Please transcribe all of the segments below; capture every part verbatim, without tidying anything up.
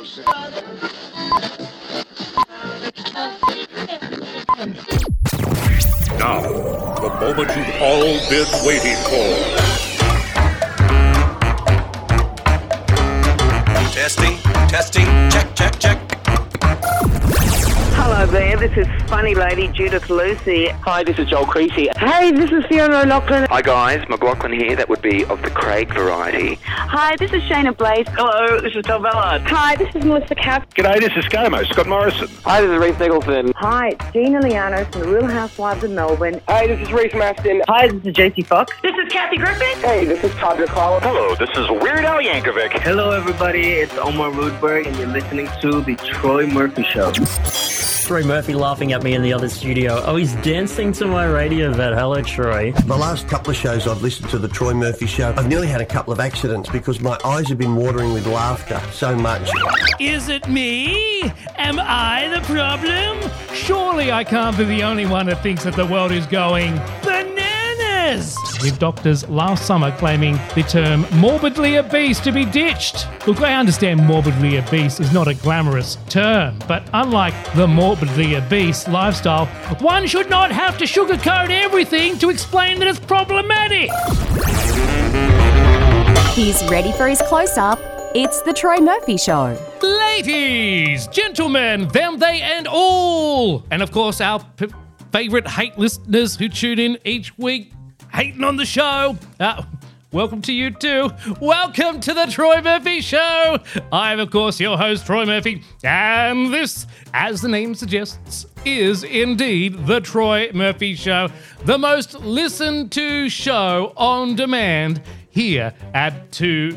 Now, the moment you've all been waiting for. Testing, testing, check, check, check. Hello there, this is funny lady Judith Lucy. Hi, this is Joel Creasy. Hey, this is Fiona O'Loughlin. Hi guys, McLaughlin here. That would be of the Craig variety. Hi, this is Shayna Blaze. Hello, this is Tom Ballard. Hi, this is Melissa Kapp. G'day, this is ScoMo, Scott Morrison. Hi, this is Reece Nicholson. Hi, it's Gina Liano from the Real Housewives of Melbourne. Hi, this is Reece Mastin. Hi, this is J C Fox. This is Kathy Griffin. Hey, this is Tadra Call. Hello, this is Weird Al Yankovic. Hello everybody, it's Omar Rudberg and you're listening to The Troy Murphy Show. Troy Murphy laughing at me in the other studio. Oh, he's dancing to my radio vet. Hello, Troy. The last couple of shows I've listened to the Troy Murphy Show, I've nearly had a couple of accidents because my eyes have been watering with laughter so much. Is it me? Am I the problem? Surely I can't be the only one that thinks that the world is going bananas. With doctors last summer claiming the term morbidly obese to be ditched. Look, I understand morbidly obese is not a glamorous term, but unlike the morbidly obese lifestyle, one should not have to sugarcoat everything to explain that it's problematic. He's ready for his close-up. It's The Troy Murphy Show. Ladies, gentlemen, them, they, and all. And of course, our p- favourite hate listeners who tune in each week, hating on the show. Uh, welcome to you too. Welcome to the Troy Murphy Show. I'm, of course, your host, Troy Murphy. And this, as the name suggests, is indeed the Troy Murphy Show, the most listened to show on demand here at two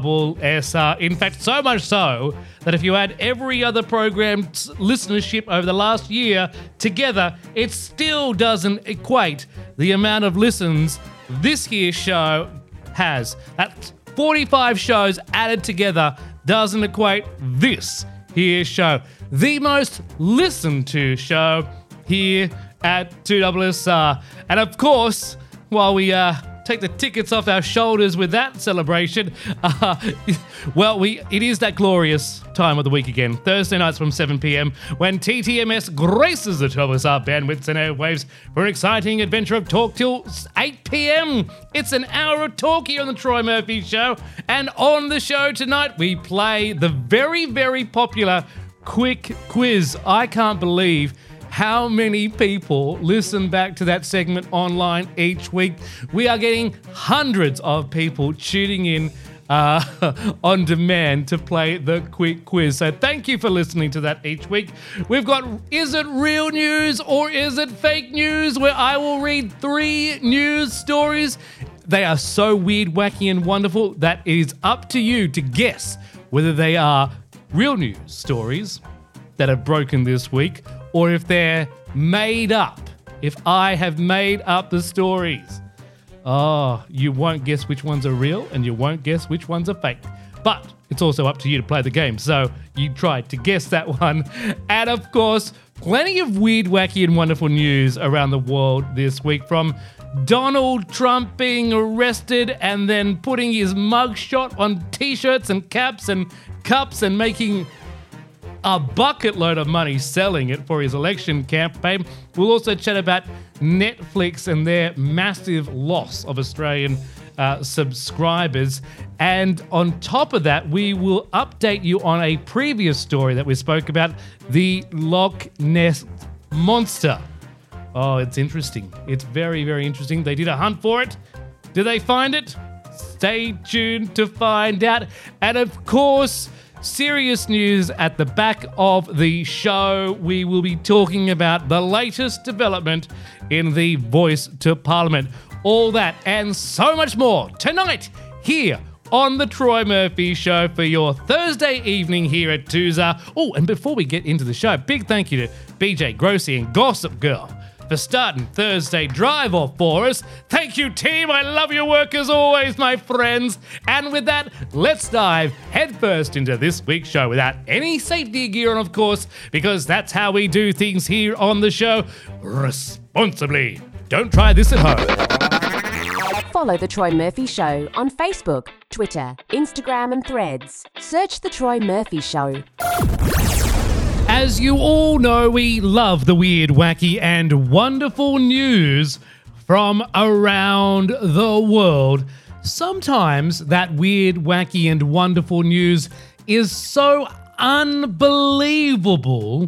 S R. In fact, so much so that if you add every other program's listenership over the last year together, it still doesn't equate the amount of listens this here show has. That's forty-five shows added together doesn't equate this here show. The most listened to show here at two S R. And of course, while we uh, take the tickets off our shoulders with that celebration, uh, well, we it is that glorious time of the week again. Thursday nights from seven p.m. when T T M S graces the twelve S R bandwidths and airwaves for an exciting adventure of talk till eight p.m. It's an hour of talk here on the Troy Murphy Show. And on the show tonight, we play the very, very popular Quick Quiz. I can't believe how many people listen back to that segment online each week. We are getting hundreds of people tuning in uh, on demand to play the Quick Quiz. So thank you for listening to that each week. We've got Is It Real News or Is It Fake News, where I will read three news stories. They are so weird, wacky, and wonderful that it is up to you to guess whether they are real news stories that have broken this week, or if they're made up, if I have made up the stories. Oh, you won't guess which ones are real and you won't guess which ones are fake. But it's also up to you to play the game, so you try to guess that one. And of course, plenty of weird, wacky and wonderful news around the world this week, from Donald Trump being arrested and then putting his mugshot on t-shirts and caps and cups and making a bucket load of money selling it for his election campaign. We'll also chat about Netflix and their massive loss of Australian uh, subscribers. And on top of that, we will update you on a previous story that we spoke about, the Loch Ness Monster. Oh, it's interesting. It's very, very interesting. They did a hunt for it. Did they find it? Stay tuned to find out. And of course, serious news at the back of the show. We will be talking about the latest development in the Voice to Parliament. All that and so much more tonight here on the Troy Murphy Show for your Thursday evening here at two S R. Oh, and before we get into the show, big thank you to B J Grossi and Gossip Girl for starting Thursday Drive Off for us. Thank you, team. I love your work as always, my friends. And with that, let's dive headfirst into this week's show without any safety gear on, of course, because that's how we do things here on the show, responsibly. Don't try this at home. follow The Troy Murphy Show on Facebook, Twitter, Instagram and Threads. Search The Troy Murphy Show. As you all know, we love the weird, wacky and wonderful news from around the world. Sometimes that weird, wacky and wonderful news is so unbelievable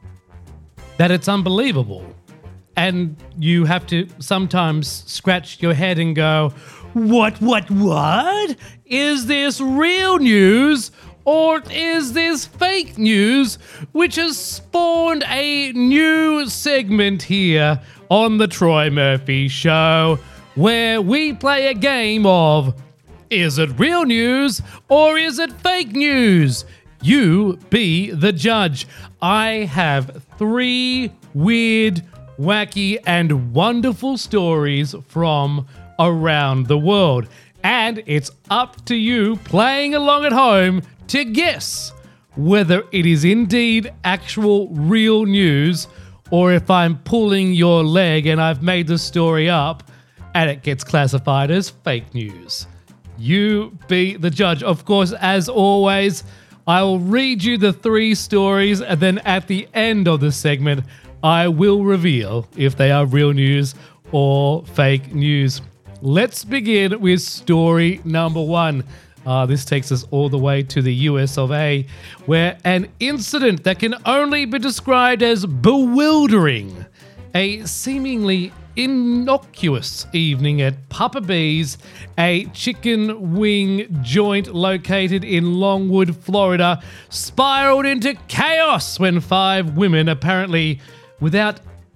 that it's unbelievable. And you have to sometimes scratch your head and go, what, what, what? Is this real news or is this fake news? Which has spawned a new segment here on The Troy Murphy Show, where we play a game of, is it real news or is it fake news? You be the judge. I have three weird, wacky, and wonderful stories from around the world. And it's up to you playing along at home to guess whether it is indeed actual real news or if I'm pulling your leg and I've made the story up and it gets classified as fake news. You be the judge. Of course, as always, I will read you the three stories and then at the end of the segment, I will reveal if they are real news or fake news. Let's begin with story number one. Uh, this takes us all the way to the U S of A, where an incident that can only be described as bewildering, a seemingly innocuous evening at Papa B's, a chicken wing joint located in Longwood, Florida, spiraled into chaos when five women, apparently without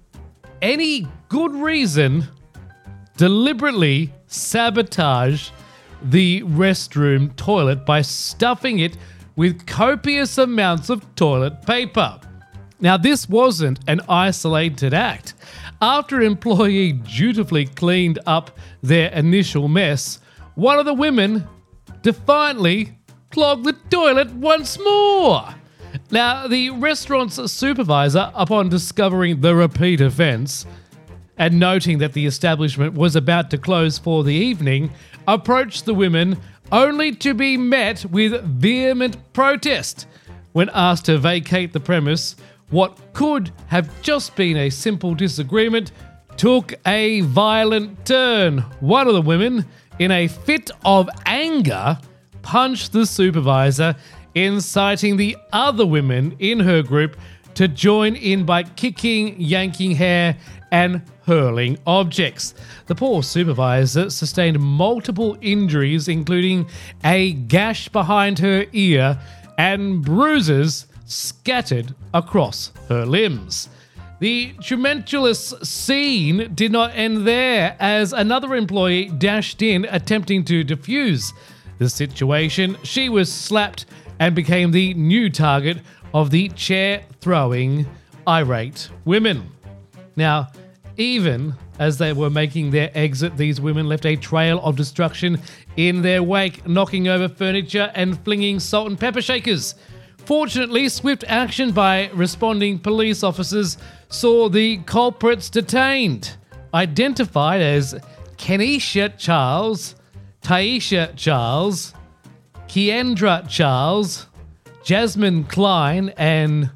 any good reason, deliberately sabotaged the restroom toilet by stuffing it with copious amounts of toilet paper. Now, this wasn't an isolated act. After an employee dutifully cleaned up their initial mess, one of the women defiantly clogged the toilet once more. Now, the restaurant's supervisor, upon discovering the repeat offense and noting that the establishment was about to close for the evening, approached the women only to be met with vehement protest. When asked to vacate the premise, what could have just been a simple disagreement took a violent turn. One of the women, in a fit of anger, punched the supervisor, inciting the other women in her group to join in by kicking, yanking hair, and hurling objects. The poor supervisor sustained multiple injuries, including a gash behind her ear and bruises scattered across her limbs. The tumultuous scene did not end there, as another employee dashed in attempting to defuse the situation. She was slapped and became the new target of the chair-throwing irate women. Now, even as they were making their exit, these women left a trail of destruction in their wake, knocking over furniture and flinging salt and pepper shakers. Fortunately, swift action by responding police officers saw the culprits detained, identified as Kenesha Charles, Taisha Charles, Kiendra Charles, Jasmine Klein, and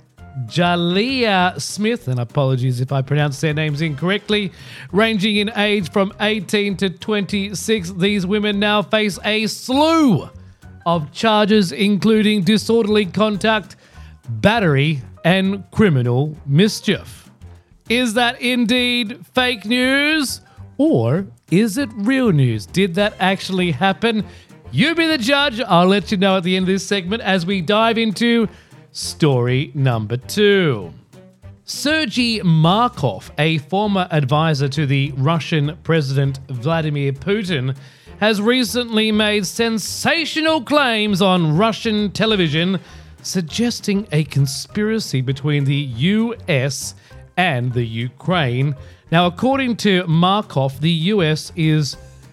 Jalea Smith, and apologies if I pronounced their names incorrectly, ranging in age from eighteen to twenty-six. These women now face a slew of charges, including disorderly conduct, battery, and criminal mischief. Is that indeed fake news? Or is it real news? Did that actually happen? You be the judge. I'll let you know at the end of this segment as we dive into story number two. Sergei Markov, a former advisor to the Russian President Vladimir Putin, has recently made sensational claims on Russian television, suggesting a conspiracy between the U S and the Ukraine. Now, according to Markov, the U S is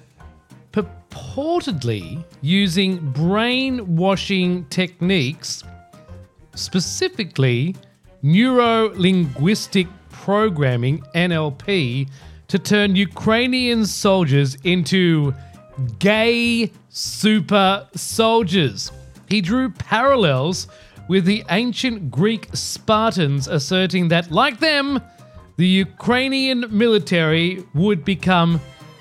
purportedly using brainwashing techniques, specifically neuro-linguistic programming, N L P, to turn Ukrainian soldiers into gay super soldiers. He drew parallels with the ancient Greek Spartans, asserting that, like them, the Ukrainian military would become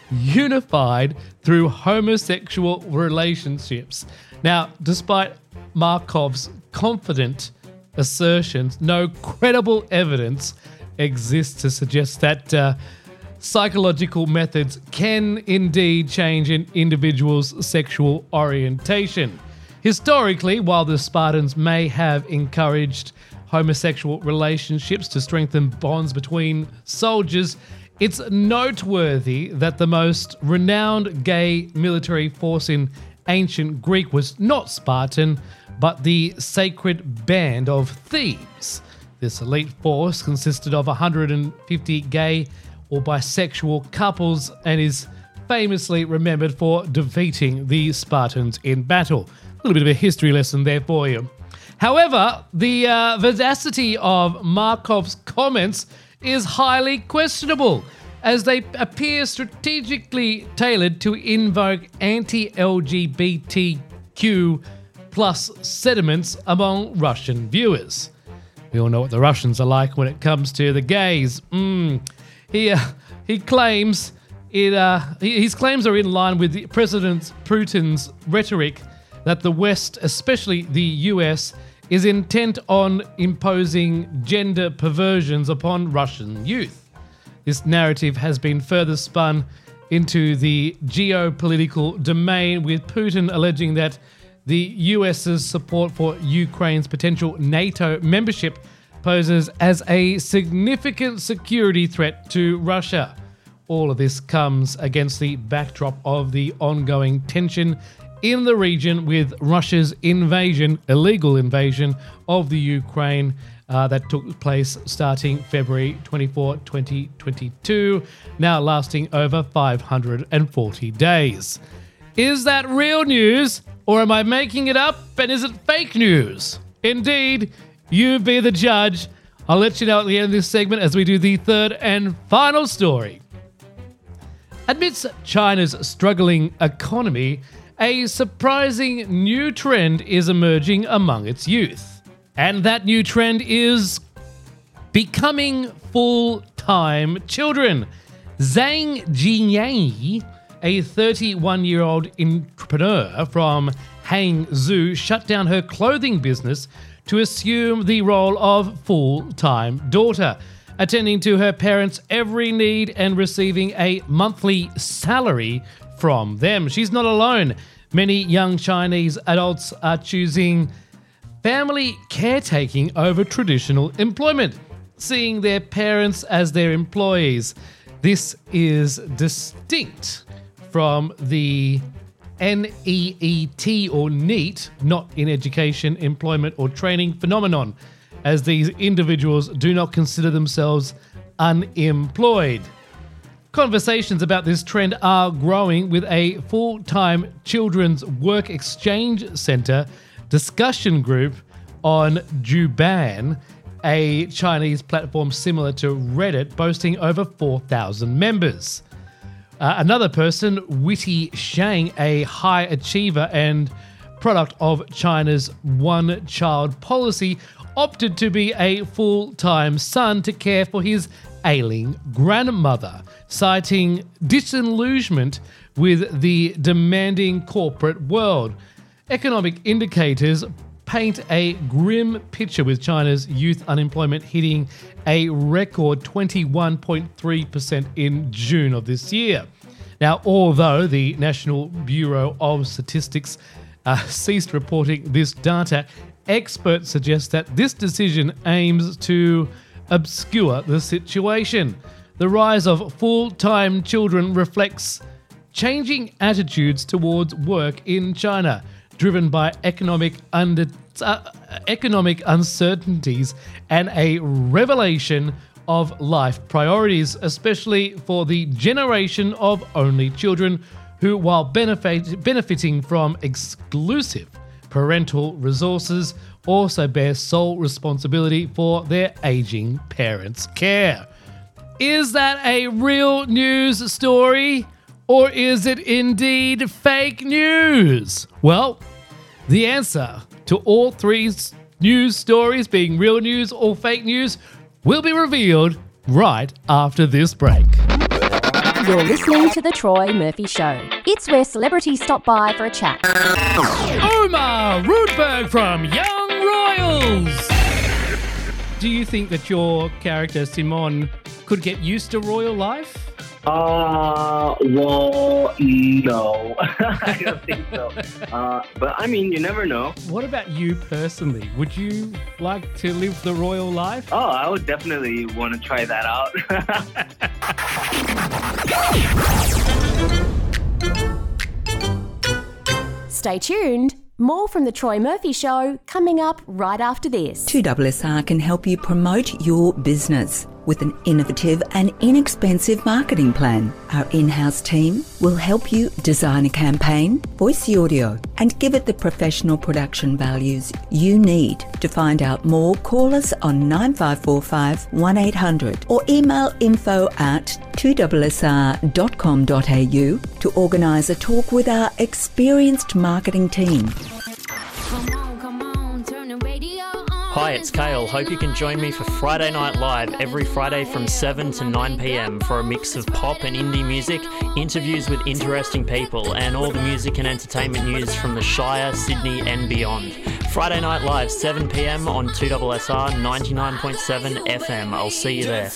unified through homosexual relationships. Now, despite Markov's confident assertions, no credible evidence exists to suggest that uh, psychological methods can indeed change an individual's sexual orientation. Historically, while the Spartans may have encouraged homosexual relationships to strengthen bonds between soldiers, it's noteworthy that the most renowned gay military force in ancient Greek was not Spartan, but the Sacred Band of Thebes. This elite force consisted of one hundred fifty gay or bisexual couples and is famously remembered for defeating the Spartans in battle. A little bit of a history lesson there for you. However, the uh, veracity of Markov's comments is highly questionable, as they appear strategically tailored to invoke anti-L G B T Q plus sentiments among Russian viewers. We all know what the Russians are like when it comes to the gays. Mm. He, uh, he claims it. Uh, his claims are in line with the President Putin's rhetoric that the West, especially the U S, is intent on imposing gender perversions upon Russian youth. This narrative has been further spun into the geopolitical domain, with Putin alleging that the US's support for Ukraine's potential NATO membership poses as a significant security threat to Russia. All of this comes against the backdrop of the ongoing tension in the region, with Russia's invasion, illegal invasion of the Ukraine uh, that took place starting February twenty-fourth, twenty twenty-two, now lasting over five hundred forty days. Is that real news, or am I making it up, and is it fake news? Indeed, you be the judge. I'll let you know at the end of this segment as we do the third and final story. Amidst China's struggling economy, a surprising new trend is emerging among its youth. And that new trend is becoming full-time children. Zhang Jinyang, a thirty-one-year-old entrepreneur from Hangzhou, shut down her clothing business to assume the role of full-time daughter, attending to her parents' every need and receiving a monthly salary from them. She's not alone. Many young Chinese adults are choosing family caretaking over traditional employment, seeing their parents as their employees. This is distinct from the N E E T or NEET, not in education, employment or training phenomenon, as these individuals do not consider themselves unemployed. Conversations about this trend are growing, with a full-time children's work exchange center discussion group on Douban, a Chinese platform similar to Reddit, boasting over four thousand members. Uh, another person, Witty Shang, a high achiever and product of China's one-child policy, opted to be a full-time son to care for his ailing grandmother, citing disillusionment with the demanding corporate world. Economic indicators paint a grim picture, with China's youth unemployment hitting a record twenty-one point three percent in June of this year. Now, although the National Bureau of Statistics uh, ceased reporting this data, experts suggest that this decision aims to obscure the situation. The rise of full-time children reflects changing attitudes towards work in China, driven by economic under, uh, economic uncertainties and a revelation of life priorities, especially for the generation of only children who, while benefit, benefiting from exclusive parental resources, also bear sole responsibility for their aging parents' care. Is that a real news story or is it indeed fake news? Well, the answer to all three news stories being real news or fake news will be revealed right after this break. You're listening to The Troy Murphy Show. It's where celebrities stop by for a chat. Omar Rudberg from Young Royals! Do you think that your character, Simon, could get used to royal life? Uh, well, no. I don't think so. Uh, but I mean, you never know. What about you personally? Would you like to live the royal life? Oh, I would definitely want to try that out. Stay tuned. More from The Troy Murphy Show coming up right after this. two S S R can help you promote your business with an innovative and inexpensive marketing plan. Our in-house team will help you design a campaign, voice the audio, and give it the professional production values you need. To find out more, call us on nine five four five, one eight hundred or email info at two S S R dot com dot a u to organise a talk with our experienced marketing team. Hi, it's Kale. Hope you can join me for Friday Night Live every Friday from seven to nine p.m. for a mix of pop and indie music, interviews with interesting people, and all the music and entertainment news from the Shire, Sydney and beyond. Friday Night Live, seven p.m. on two S S R ninety-nine point seven F M. I'll see you there.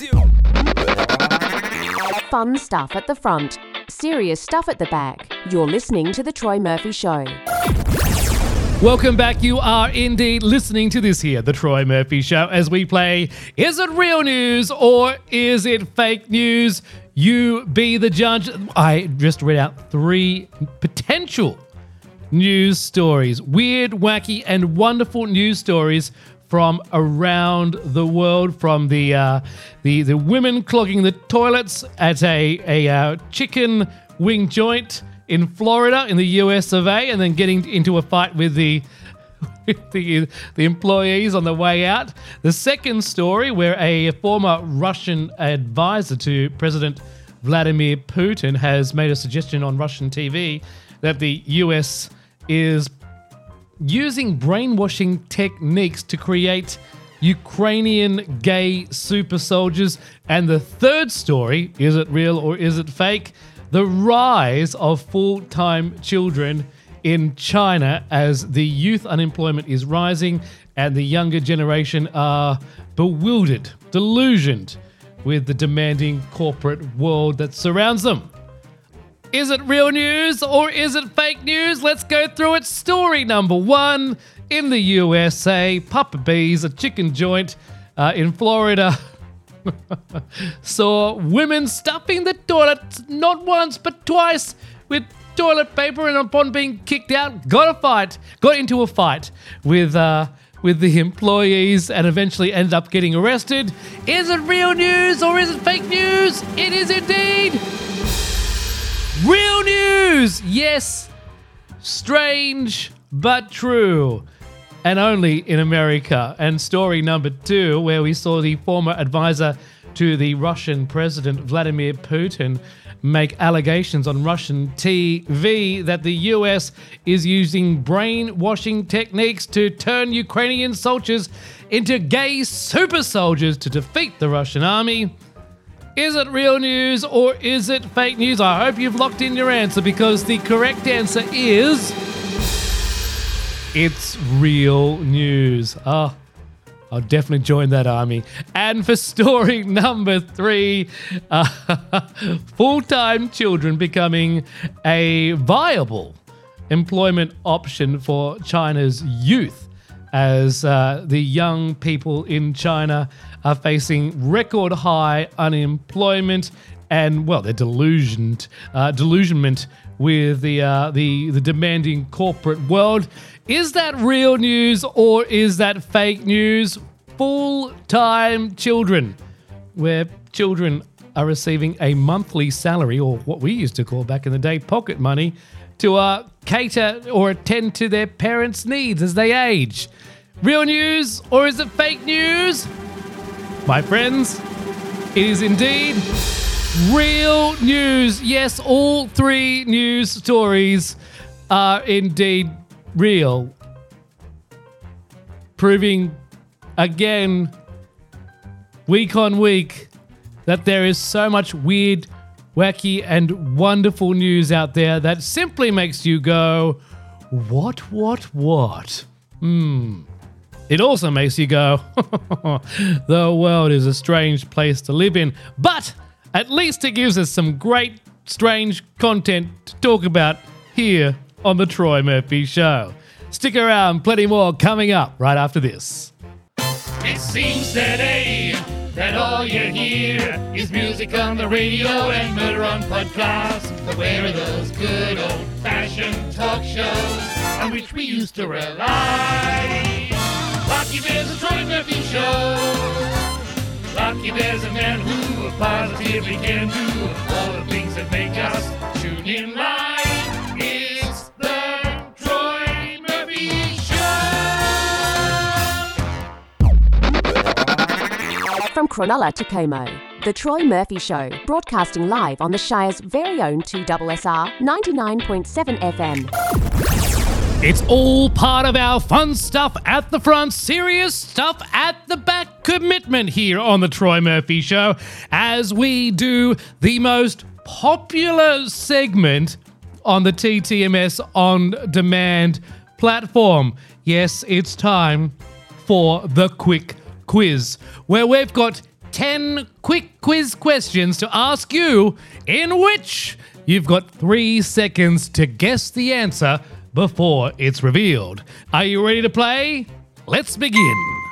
Fun stuff at the front, serious stuff at the back. You're listening to The Troy Murphy Show. Welcome back. You are indeed listening to this here, The Troy Murphy Show, as we play Is It Real News or Is It Fake News? You be the judge. I just read out three potential news stories, weird, wacky, and wonderful news stories from around the world, from the uh, the the women clogging the toilets at a a uh, chicken wing joint in Florida, in the U S of A, and then getting into a fight with the, with the the employees on the way out. The second story, where a former Russian advisor to President Vladimir Putin has made a suggestion on Russian T V that the U S is using brainwashing techniques to create Ukrainian gay super soldiers. And the third story, is it real or is it fake? The rise of full-time children in China as the youth unemployment is rising and the younger generation are bewildered, delusioned with the demanding corporate world that surrounds them. Is it real news or is it fake news? Let's go through it. Story number one. In the U S A, Papa Bees, a chicken joint uh, in Florida, saw women stuffing the toilet not once but twice with toilet paper, and upon being kicked out, got a fight, got into a fight with uh, with the employees and eventually ended up getting arrested. Is it real news or is it fake news? It is indeed real news. Yes, strange but true. And only in America. And story number two, where we saw the former advisor to the Russian President Vladimir Putin make allegations on Russian T V that the U S is using brainwashing techniques to turn Ukrainian soldiers into gay super soldiers to defeat the Russian army. Is it real news or is it fake news? I hope you've locked in your answer, because the correct answer is... it's real news. Oh, I'll definitely join that army. And for story number three, uh, full-time children becoming a viable employment option for China's youth, as uh, the young people in China are facing record high unemployment and, well, they're delusioned, uh, delusionment with the uh, the the demanding corporate world. Is that real news or is that fake news? Full-time children, where children are receiving a monthly salary, or what we used to call back in the day pocket money, to uh, cater or attend to their parents' needs as they age. Real news or is it fake news? My friends, It is indeed real news. Yes, all three news stories are indeed real. Proving again, week on week, that there is so much weird, wacky, and wonderful news out there that simply makes you go, what, what, what? Hmm. It also makes you go, the world is a strange place to live in. But at least it gives us some great, strange content to talk about here on The Troy Murphy Show. Stick around, plenty more coming up right after this. It seems today that all you hear is music on the radio and murder on podcasts. But where are those good old-fashioned talk shows on which we used to rely? Lucky there's a Troy Murphy Show. Lucky there's a man who positively can do all the things that make us tune in live. It's the Troy Murphy Show. From Cronulla to Como, The Troy Murphy Show, broadcasting live on the Shire's very own two S S R ninety-nine point seven F M. It's all part of our fun stuff at the front, serious stuff at the back commitment here on The Troy Murphy Show as we do the most popular segment on the T T M S On Demand platform. Yes, it's time for the quick quiz, where we've got ten quick quiz questions to ask you, in which you've got three seconds to guess the answer before it's revealed. Are you ready to play? Let's begin.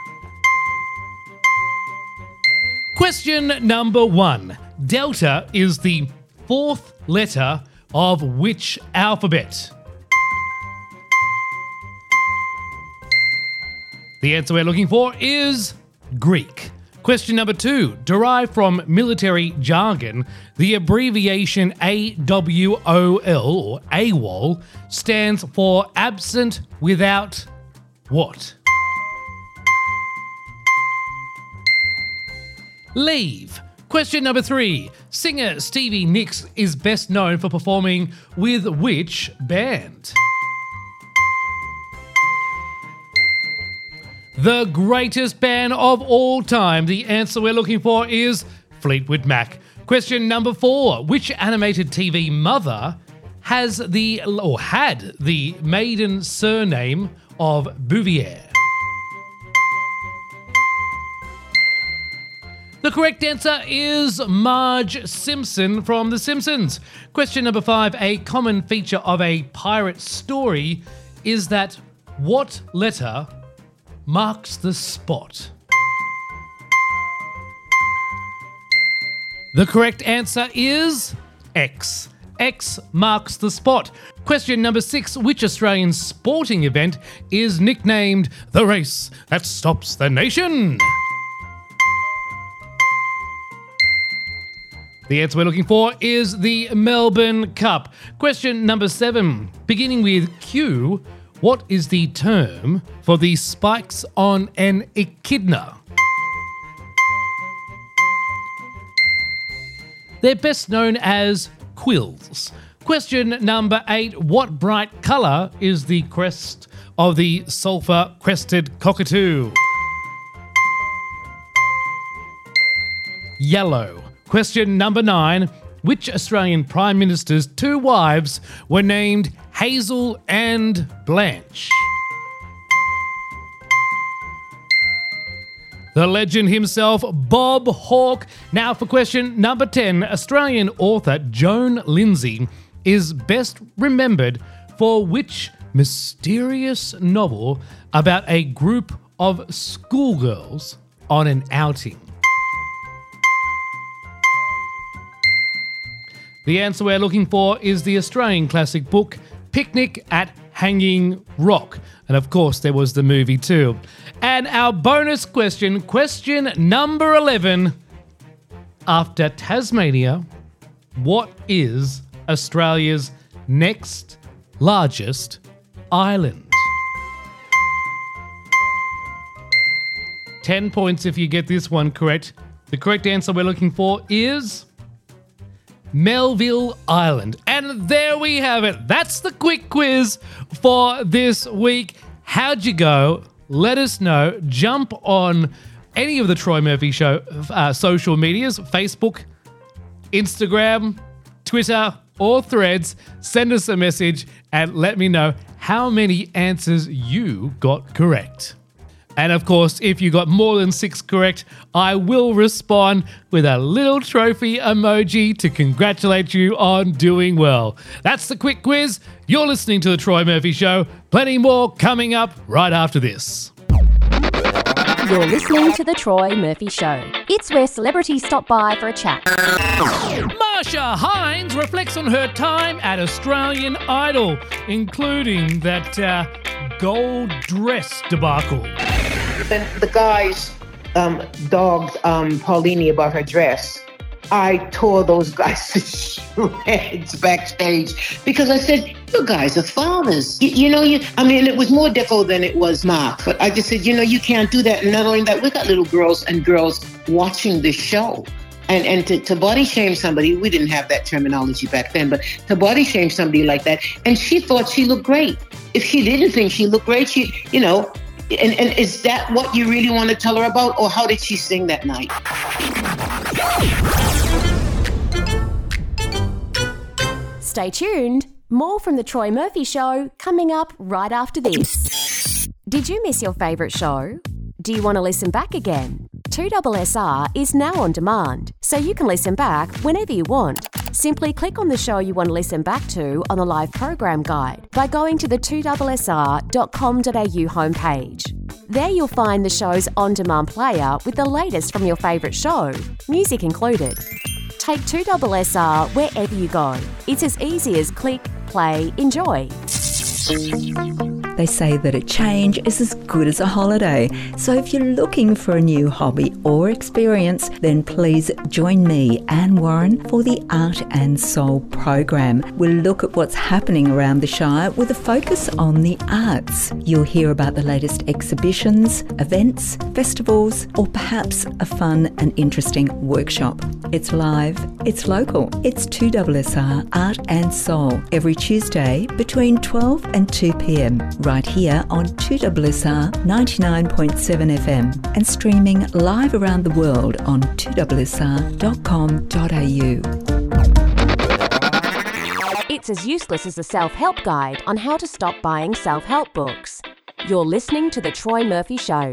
Question number one. Delta is the fourth letter of which alphabet? The answer we're looking for is Greek. Question number two. Derived from military jargon, the abbreviation A W O L, or AWOL, stands for absent without what? Leave. Question number three. Singer Stevie Nicks is best known for performing with which band? The greatest band of all time. The answer we're looking for is Fleetwood Mac. Question number four. Which animated T V mother has the, or had the maiden surname of Bouvier? The correct answer is Marge Simpson from The Simpsons. Question number five. A common feature of a pirate story is that what letter marks the spot? The correct answer is X. X marks the spot. Question number six. Which Australian sporting event is nicknamed the race that stops the nation? The answer we're looking for is the Melbourne Cup. Question number seven. Beginning with Q, what is the term for the spikes on an echidna? They're best known as quills. Question number eight. What bright colour is the crest of the sulphur-crested cockatoo? Yellow. Question number nine. Which Australian Prime Minister's two wives were named Hazel and Blanche? The legend himself, Bob Hawke. Now for question number ten. Australian author Joan Lindsay is best remembered for which mysterious novel about a group of schoolgirls on an outing? The answer we're looking for is the Australian classic book Picnic at Hanging Rock. And of course, there was the movie too. And our bonus question, question number eleven. After Tasmania, what is Australia's next largest island? ten points if you get this one correct. The correct answer we're looking for is Melville Island. And there we have it. That's the quick quiz for this week. How'd you go? Let us know. Jump on any of the Troy Murphy Show uh, social medias, Facebook, Instagram, Twitter, or Threads. Send us a message and let me know how many answers you got correct. And of course, if you got more than six correct, I will respond with a little trophy emoji to congratulate you on doing well. That's the quick quiz. You're listening to The Troy Murphy Show. Plenty more coming up right after this. You're listening to The Troy Murphy Show. It's where celebrities stop by for a chat. Marsha Hines reflects on her time at Australian Idol, including that uh, gold dress debacle. When the guys um, dogged um, Paulini about her dress, I tore those guys to shreds backstage because I said, you guys are fathers. You, you know, you. I mean, it was more Deco than it was Mark. But I just said, you know, you can't do that. And not only that, we got little girls and girls watching this show. And and to, to body shame somebody, we didn't have that terminology back then, but to body shame somebody like that, and she thought she looked great. If she didn't think she looked great, she, you know, and, and is that what you really want to tell her about? Or how did she sing that night? Stay tuned. More from The Troy Murphy Show coming up right after this. Did you miss your favourite show? Do you want to listen back again? two S S R is now on demand, so you can listen back whenever you want. Simply click on the show you want to listen back to on the live program guide by going to the two S S R dot com dot a u homepage. There you'll find the show's on-demand player with the latest from your favourite show, music included. Take two S S R wherever you go. It's as easy as click, play, enjoy. They say that a change is as good as a holiday. So if you're looking for a new hobby or experience, then please join me, Anne Warren, for the Art and Soul program. We'll look at what's happening around the Shire with a focus on the arts. You'll hear about the latest exhibitions, events, festivals, or perhaps a fun and interesting workshop. It's live, it's local, it's two S S R Art and Soul every Tuesday between twelve and two p.m. right here on two S S R ninety-nine point seven F M and streaming live around the world on two S S R dot com dot a u. It's as useless as a self-help guide on how to stop buying self-help books. You're listening to The Troy Murphy Show.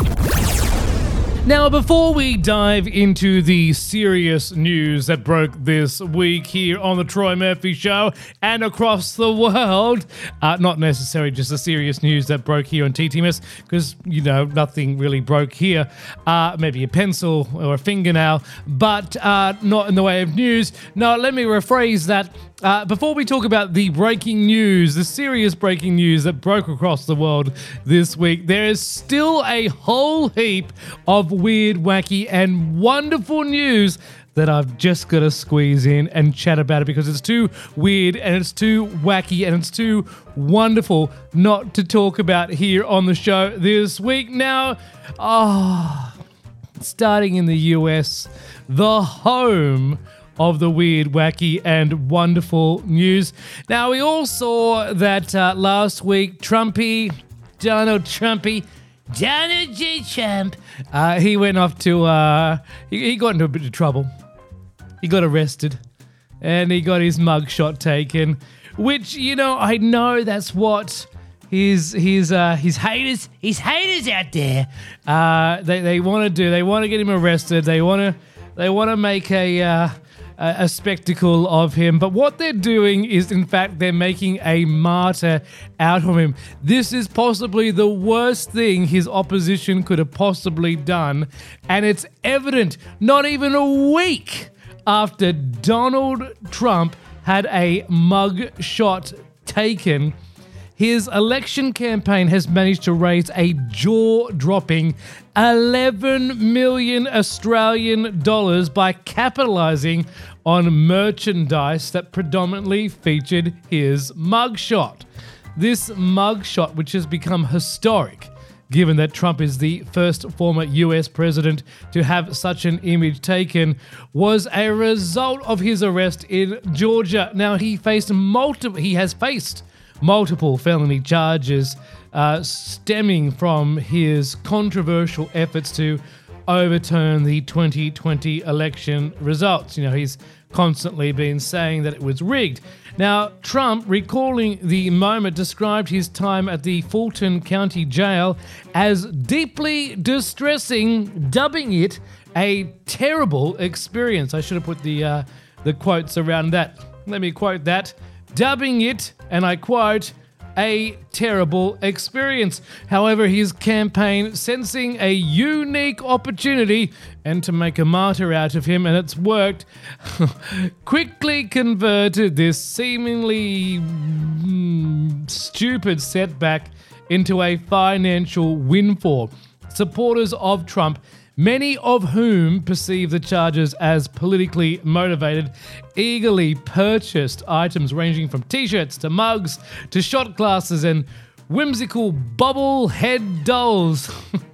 Now, before we dive into the serious news that broke this week here on the Troy Murphy Show and across the world, uh, not necessarily just the serious news that broke here on T T M S, because, you know, nothing really broke here. Uh, maybe a pencil or a fingernail, but uh, not in the way of news. No, let me rephrase that. Uh, before we talk about the breaking news, the serious breaking news that broke across the world this week, there is still a whole heap of weird, wacky, and wonderful news that I've just got to squeeze in and chat about it because it's too weird and it's too wacky and it's too wonderful not to talk about here on the show this week. Now, oh, starting in the U S, the home of the weird, wacky, and wonderful news. Now, we all saw that uh, last week, Trumpy, Donald Trumpy, Donald J. Trump, uh, he went off to, uh, he, he got into a bit of trouble. He got arrested, and he got his mugshot taken, which, you know, I know that's what his his uh, his haters, his haters out there, uh, they, they want to do. They want to get him arrested. They want to, they want to make a... Uh, a spectacle of him, but what they're doing is, in fact, they're making a martyr out of him. This is possibly the worst thing his opposition could have possibly done, and it's evident not even a week after Donald Trump had a mug shot taken, his election campaign has managed to raise a jaw-dropping eleven million Australian dollars by capitalising on merchandise that predominantly featured his mugshot. This mugshot, which has become historic, given that Trump is the first former U S president to have such an image taken, was a result of his arrest in Georgia. Now, he faced multiple, he has faced multiple felony charges uh, stemming from his controversial efforts to overturn the twenty twenty election results. You know, he's constantly been saying that it was rigged. Now, Trump, recalling the moment, described his time at the Fulton County Jail as deeply distressing, dubbing it a terrible experience. I should have put the uh, the quotes around that. Let me quote that. Dubbing it, and I quote, a terrible experience. However, his campaign, sensing a unique opportunity and to make a martyr out of him, and it's worked, quickly converted this seemingly mm, stupid setback into a financial windfall. Supporters of Trump, many of whom perceive the charges as politically motivated, eagerly purchased items ranging from t-shirts to mugs to shot glasses and whimsical bobble-head dolls.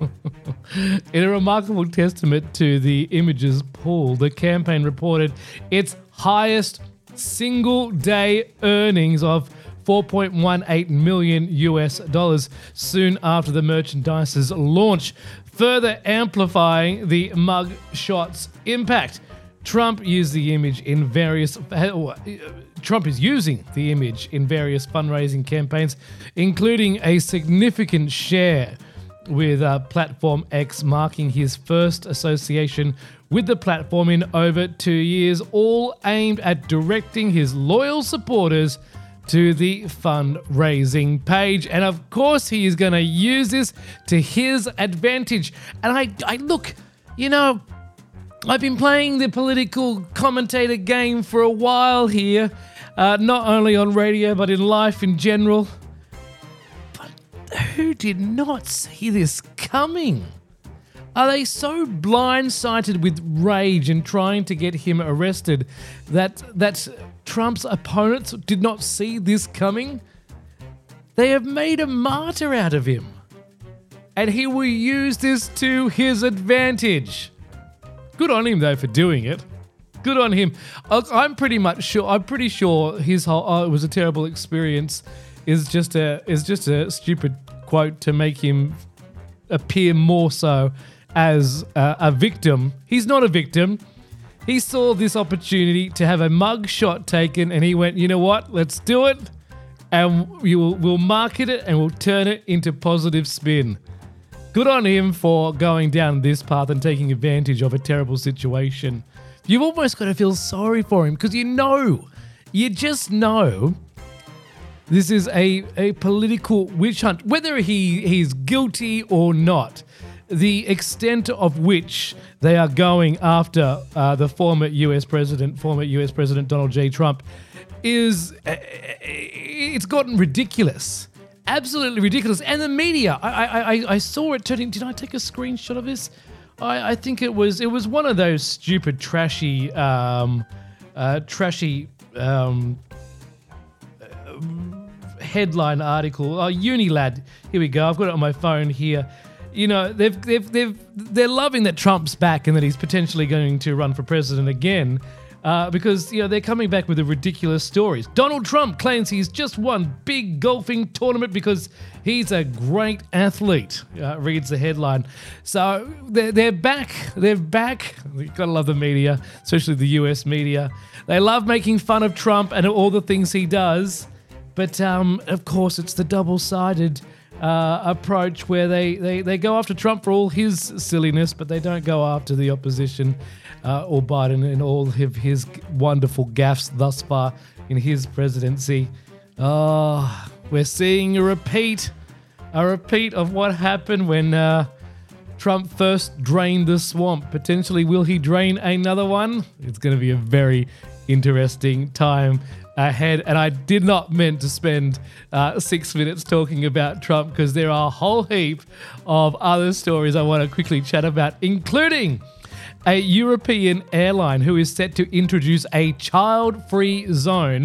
In a remarkable testament to the image's pull, the campaign reported its highest single-day earnings of four point one eight million U S dollars soon after the merchandise's launch, further amplifying the mug shot's impact. Trump used the image in various uh, Trump is using the image in various fundraising campaigns, including a significant share with uh, Platform X, marking his first association with the platform in over two years, all aimed at directing his loyal supporters to the fundraising page. And of course, he is going to use this to his advantage. And I, I look, you know, I've been playing the political commentator game for a while here, uh, not only on radio, but in life in general. But who did not see this coming? Are they so blindsided with rage and trying to get him arrested that that Trump's opponents did not see this coming? They have made a martyr out of him, and he will use this to his advantage. Good on him, though, for doing it. Good on him. I'm pretty much sure. I'm pretty sure his whole "oh, it was a terrible experience" is just a is just a stupid quote to make him appear more so as a, a victim. He's not a victim. He saw this opportunity to have a mug shot taken, and he went, "You know what? Let's do it, and we will we'll market it and we'll turn it into positive spin." Good on him for going down this path and taking advantage of a terrible situation. You've almost got to feel sorry for him because you know, you just know this is a, a political witch hunt. Whether he, he's guilty or not, the extent of which they are going after uh, the former U S president, former U S President Donald J. Trump, is uh, it's gotten ridiculous. Absolutely ridiculous. And the media, I I, I, I saw it turning. Did I take a screenshot of this? I, I think it was it was one of those stupid, trashy, um, uh, trashy um, uh, headline article. Oh, Unilad. Here we go. I've got it on my phone here. You know, they've they've they've they're loving that Trump's back and that he's potentially going to run for president again. Uh, because, you know, they're coming back with the ridiculous stories. Donald Trump claims he's just won big golfing tournament because he's a great athlete, uh, reads the headline. So they're, they're back. They're back. You've got to love the media, especially the U S media. They love making fun of Trump and all the things he does. But, um, of course, it's the double-sided uh, approach where they, they, they go after Trump for all his silliness, but they don't go after the opposition. Uh, or Biden and all of his wonderful gaffes thus far in his presidency. Oh, we're seeing a repeat, a repeat of what happened when uh, Trump first drained the swamp. Potentially, will he drain another one? It's going to be a very interesting time ahead. And I did not meant to spend uh, six minutes talking about Trump because there are a whole heap of other stories I want to quickly chat about, including a European airline who is set to introduce a child-free zone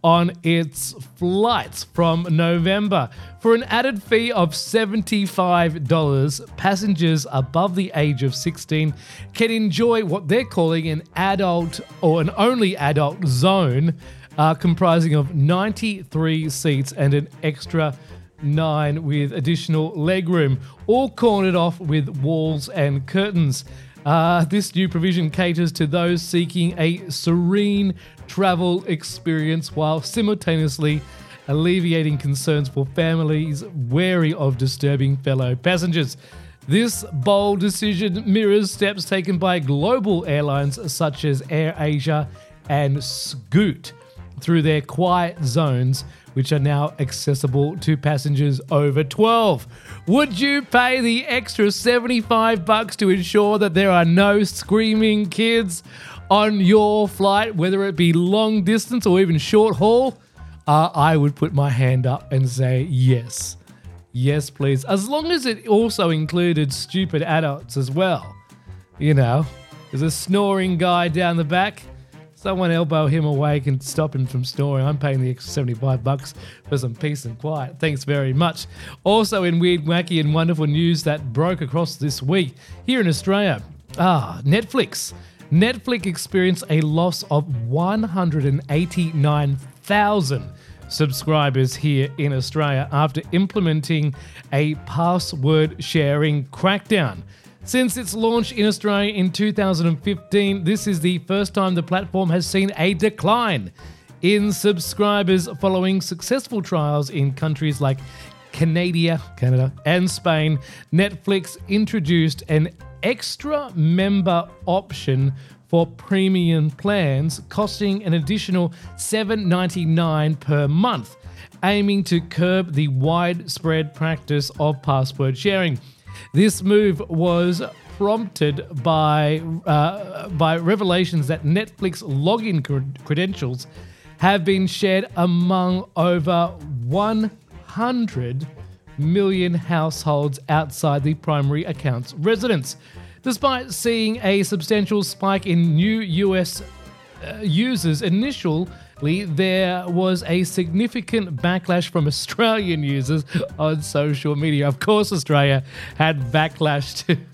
on its flights from November. For an added fee of seventy-five dollars, passengers above the age of sixteen can enjoy what they're calling an adult or an only adult zone, uh, comprising of ninety-three seats and an extra nine with additional legroom, all cornered off with walls and curtains. Uh, this new provision caters to those seeking a serene travel experience while simultaneously alleviating concerns for families wary of disturbing fellow passengers. This bold decision mirrors steps taken by global airlines such as AirAsia and Scoot through their quiet zones, which are now accessible to passengers over twelve. Would you pay the extra seventy-five bucks to ensure that there are no screaming kids on your flight, whether it be long distance or even short haul? Uh, I would put my hand up and say yes. Yes, please. As long as it also included stupid adults as well. You know, there's a snoring guy down the back. Someone elbow him awake and stop him from snoring. I'm paying the extra seventy-five bucks for some peace and quiet. Thanks very much. Also in weird, wacky and wonderful news that broke across this week here in Australia. Ah, Netflix. Netflix experienced a loss of one hundred eighty-nine thousand subscribers here in Australia after implementing a password sharing crackdown. Since its launch in Australia in two thousand fifteen, this is the first time the platform has seen a decline in subscribers following successful trials in countries like Canada, Canada and Spain. Netflix introduced an extra member option for premium plans costing an additional seven dollars and ninety-nine cents per month, aiming to curb the widespread practice of password sharing. This move was prompted by uh, by revelations that Netflix login credentials have been shared among over one hundred million households outside the primary account's residence. Despite seeing a substantial spike in new U S uh, users initially, there was a significant backlash from Australian users on social media. Of course, Australia had backlash to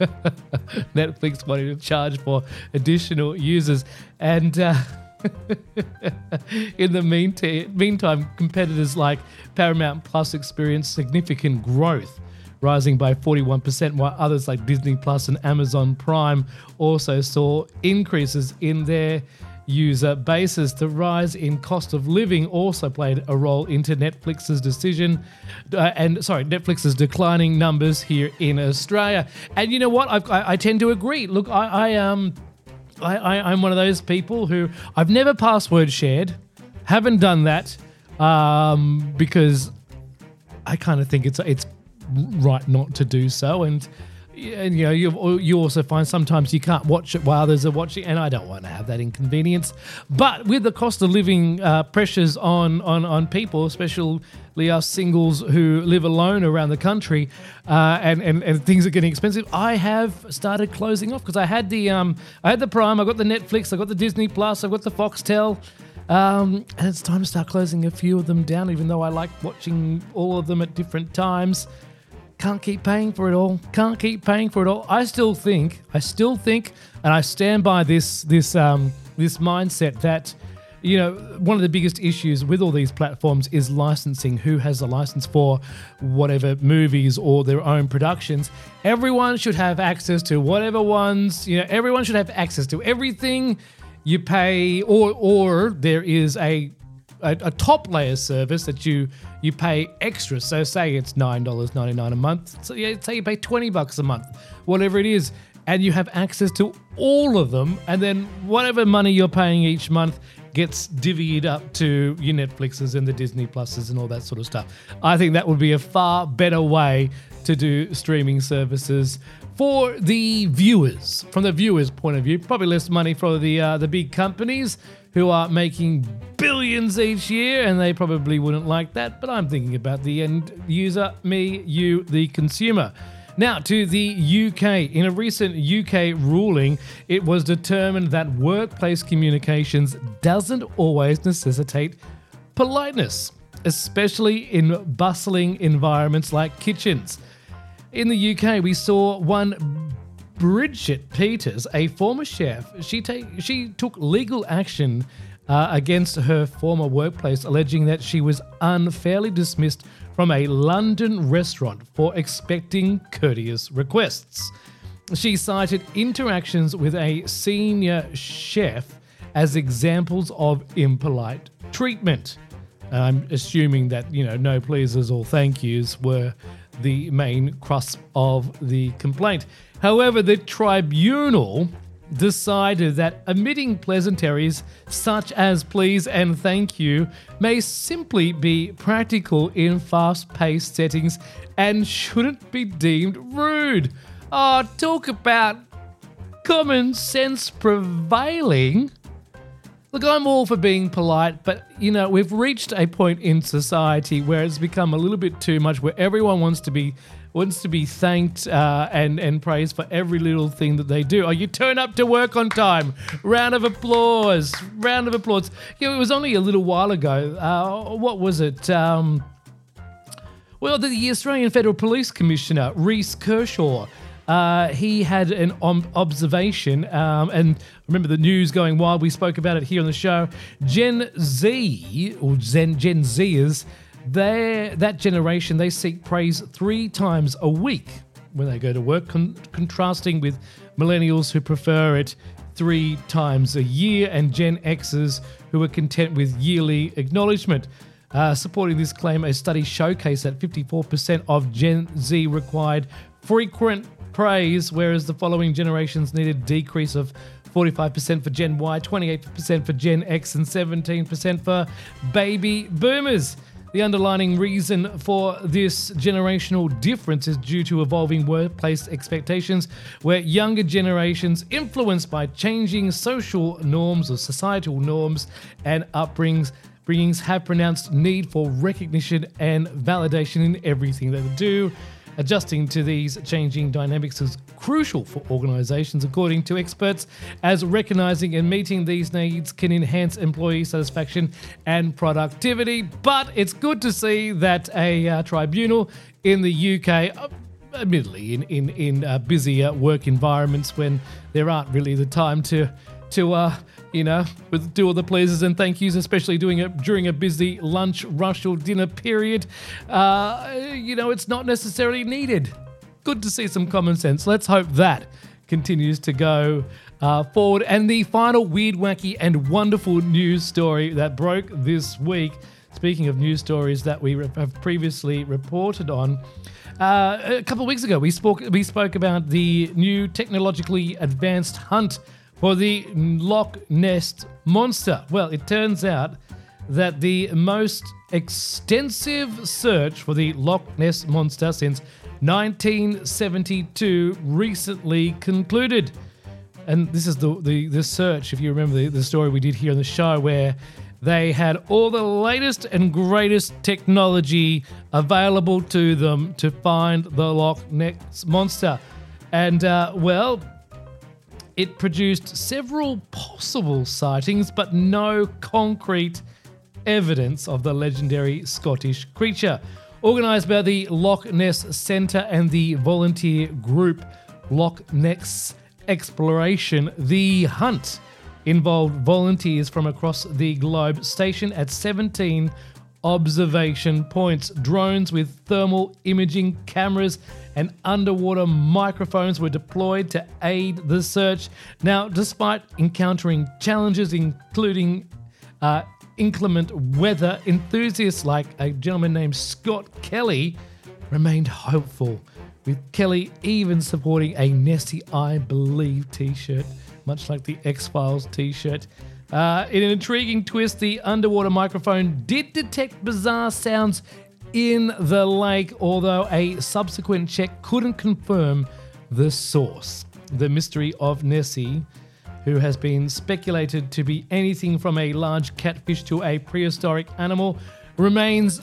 Netflix wanting to charge for additional users. And uh, in the meantime, meantime, competitors like Paramount Plus experienced significant growth, rising by forty-one percent, while others like Disney Plus and Amazon Prime also saw increases in their user bases. The rise in cost of living also played a role into Netflix's decision, uh, and sorry, Netflix's declining numbers here in Australia. And you know what? I've, I, I tend to agree. Look, I, I um, I, I, I'm one of those people who I've never password shared, haven't done that, um, because I kind of think it's it's right not to do so. And And you know, you you also find sometimes you can't watch it while others are watching, and I don't want to have that inconvenience. But with the cost of living uh, pressures on, on on people, especially us singles who live alone around the country, uh, and, and and things are getting expensive, I have started closing off because I had the um I had the Prime, I got the Netflix, I got the Disney Plus, I got the Foxtel. Um, and it's time to start closing a few of them down, even though I like watching all of them at different times. Can't keep paying for it all. Can't keep paying for it all. I still think, I still think, and I stand by this this um, this mindset that, you know, one of the biggest issues with all these platforms is licensing. Who has a license for whatever movies or their own productions? Everyone should have access to whatever ones, you know, everyone should have access to everything you pay, or or there is a A, a top layer service that you you pay extra. So say it's nine dollars and ninety-nine cents a month. So yeah, say you pay twenty bucks a month, whatever it is, and you have access to all of them. And then whatever money you're paying each month gets divvied up to your Netflixes and the Disney Pluses and all that sort of stuff. I think that would be a far better way to do streaming services for the viewers, from the viewers' point of view. Probably less money for the uh, the big companies who are making billions each year, and they probably wouldn't like that. But I'm thinking about the end user, me, you, the consumer. Now, to the U K. In a recent U K ruling, it was determined that workplace communications doesn't always necessitate politeness, especially in bustling environments like kitchens. In the U K, we saw one Bridget Peters, a former chef. She take she took legal action uh, against her former workplace, alleging that she was unfairly dismissed from a London restaurant for expecting courteous requests. She cited interactions with a senior chef as examples of impolite treatment. I'm assuming that, you know, no pleases or thank yous were the main crux of the complaint. However, the tribunal decided that omitting pleasantries such as please and thank you may simply be practical in fast-paced settings and shouldn't be deemed rude. Oh, talk about common sense prevailing. Look, I'm all for being polite, but, you know, we've reached a point in society where it's become a little bit too much, where everyone wants to be wants to be thanked uh, and, and praised for every little thing that they do. Oh, you turn up to work on time. Round of applause. Round of applause. You know, it was only a little while ago. Uh, what was it? Um, well, the Australian Federal Police Commissioner, Reece Kershaw, Uh, he had an om- observation, um, and remember the news going wild. We spoke about it here on the show. Gen Z, or Gen, Gen Zers, they that generation, they seek praise three times a week when they go to work, con- contrasting with millennials who prefer it three times a year, and Gen Xers who are content with yearly acknowledgement. Uh, supporting this claim, a study showcased that fifty-four percent of Gen Z required frequent praise, whereas the following generations needed a decrease of forty-five percent for Gen Y, twenty-eight percent for Gen X, and seventeen percent for baby boomers. The underlying reason for this generational difference is due to evolving workplace expectations, where younger generations, influenced by changing social norms or societal norms and upbringings, bringings have pronounced need for recognition and validation in everything that they do. Adjusting to these changing dynamics is crucial for organisations, according to experts, as recognising and meeting these needs can enhance employee satisfaction and productivity. But it's good to see that a uh, tribunal in the U K, uh, admittedly in in in uh, busier work environments when there aren't really the time to to uh, you know, with do all the pleases and thank yous, especially doing it during a busy lunch rush or dinner period. Uh, you know, it's not necessarily needed. Good to see some common sense. Let's hope that continues to go uh, forward. And the final weird, wacky, and wonderful news story that broke this week, speaking of news stories that we re- have previously reported on, uh, a couple of weeks ago, we spoke we spoke about the new technologically advanced hunt for the Loch Ness Monster. Well, it turns out that the most extensive search for the Loch Ness Monster since nineteen seventy-two recently concluded. And this is the, the, the search, if you remember the, the story we did here on the show, where they had all the latest and greatest technology available to them to find the Loch Ness Monster. And, uh, well, it produced several possible sightings, but no concrete evidence of the legendary Scottish creature. Organised by the Loch Ness Centre and the volunteer group Loch Ness Exploration, the hunt involved volunteers from across the globe stationed at seventeen observation points. Drones with thermal imaging cameras and underwater microphones were deployed to aid the search. Now, despite encountering challenges, including uh, inclement weather, enthusiasts like a gentleman named Scott Kelly remained hopeful, with Kelly even supporting a Nessie I Believe t-shirt, much like the X-Files t-shirt. Uh, in an intriguing twist, the underwater microphone did detect bizarre sounds in the lake, although a subsequent check couldn't confirm the source. The mystery of Nessie, who has been speculated to be anything from a large catfish to a prehistoric animal, remains